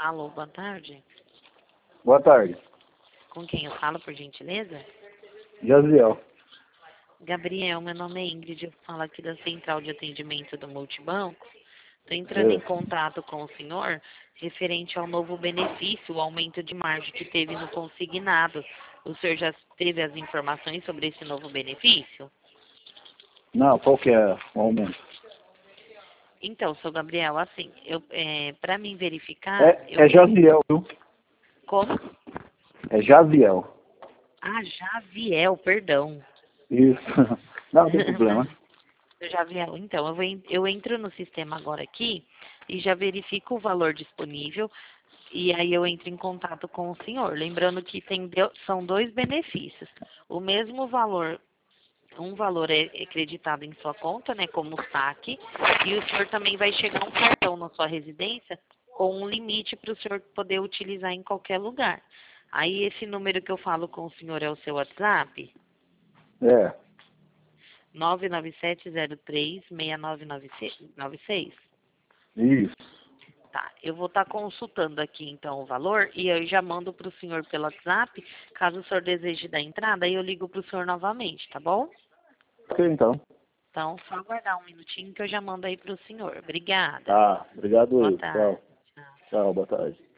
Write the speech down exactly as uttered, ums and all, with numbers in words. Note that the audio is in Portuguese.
Alô, boa tarde. Boa tarde. Com quem eu falo, por gentileza? Jaziel. Gabriel, meu nome é Ingrid, eu falo aqui da Central de Atendimento do Multibanco. Estou entrando É. em contato com o senhor referente ao novo benefício, o aumento de margem que teve no consignado. O senhor já teve as informações sobre esse novo benefício? Não, qual que é o aumento? Então, seu Gabriel, assim, eu, é, para mim verificar... É, eu... é Jaziel, viu? Como? É Jaziel. Ah, Javiel, perdão. Isso. Não, não tem problema. Javiel, então, eu, vou, en- eu entro no sistema agora aqui e já verifico o valor disponível e aí eu entro em contato com o senhor. Lembrando que tem, deu- são dois benefícios. O mesmo valor, um valor é é creditado em sua conta, né, como saque, e o senhor também vai chegar um cartão na sua residência com um limite para o senhor poder utilizar em qualquer lugar. Aí esse número que eu falo com o senhor é o seu WhatsApp? É. nove nove sete zero três seis nove nove seis. Isso. Tá, eu vou estar consultando aqui então o valor e eu já mando para o senhor pelo WhatsApp. Caso o senhor deseje dar entrada, aí eu ligo para o senhor novamente, tá bom? Ok, então. Então, só aguardar um minutinho que eu já mando aí para o senhor. Obrigada. Tá. Obrigado Boa aí. tarde. Tchau. Tchau. Tchau, boa tarde.